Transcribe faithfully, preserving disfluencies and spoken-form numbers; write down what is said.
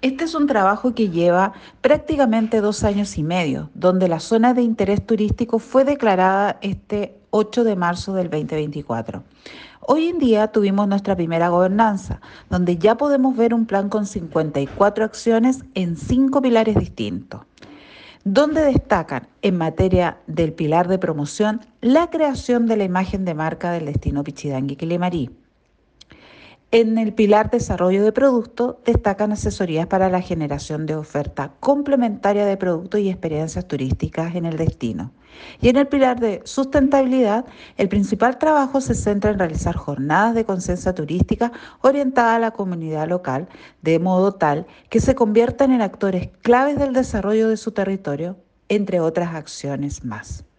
Este es un trabajo que lleva prácticamente dos años y medio, donde la zona de interés turístico fue declarada este ocho de marzo del dos mil veinticuatro. Hoy en día tuvimos nuestra primera gobernanza, donde ya podemos ver un plan con cincuenta y cuatro acciones en cinco pilares distintos, donde destacan en materia del pilar de promoción la creación de la imagen de marca del destino Pichidangui-Quilimari. En el pilar desarrollo de producto destacan asesorías para la generación de oferta complementaria de productos y experiencias turísticas en el destino. Y en el pilar de sustentabilidad, el principal trabajo se centra en realizar jornadas de conciencia turística orientada a la comunidad local, de modo tal que se conviertan en actores claves del desarrollo de su territorio, entre otras acciones más.